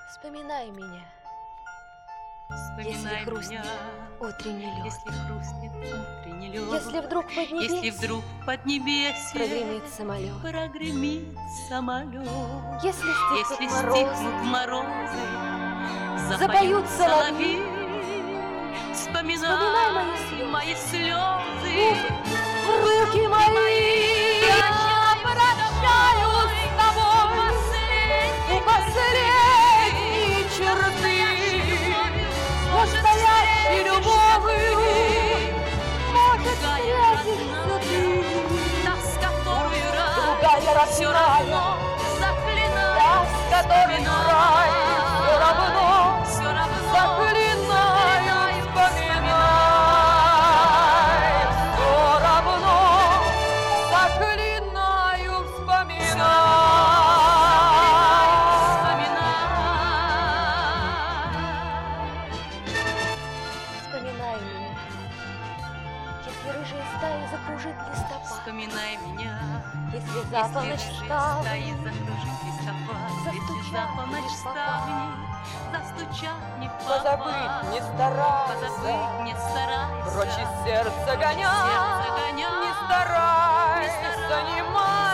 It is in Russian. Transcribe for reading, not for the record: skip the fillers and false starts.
Вспоминай меня, Вспоминай если хрустнет меня, утренний лед. если хрустнет утренний лед, Если вдруг если поднебесье вдруг поднебесье прогремит самолет. прогремит самолет, Если если стихнут морозы, стихнут морозы, запоют соловьи. Вспоминай мои слезы, руки мои, я прощаюсь с тобой у последней черты, настоящей любовью, может, встретишься ты. та, с которой Другая рай все равно родная, заклинает, та, с которой рай все равно все равно заклинаю, вспоминай, все равно заклинаю, вспоминай меня, если рыжая стая закружит листопад, Вспоминай меня, если за полночь если ставни стаи закружит листопад, если за полночь ставни застучат не в попад, позабыть не старайся, позабыть не старайся, прочь из сердца прочь из гонять, сердца гонять, не старайся, не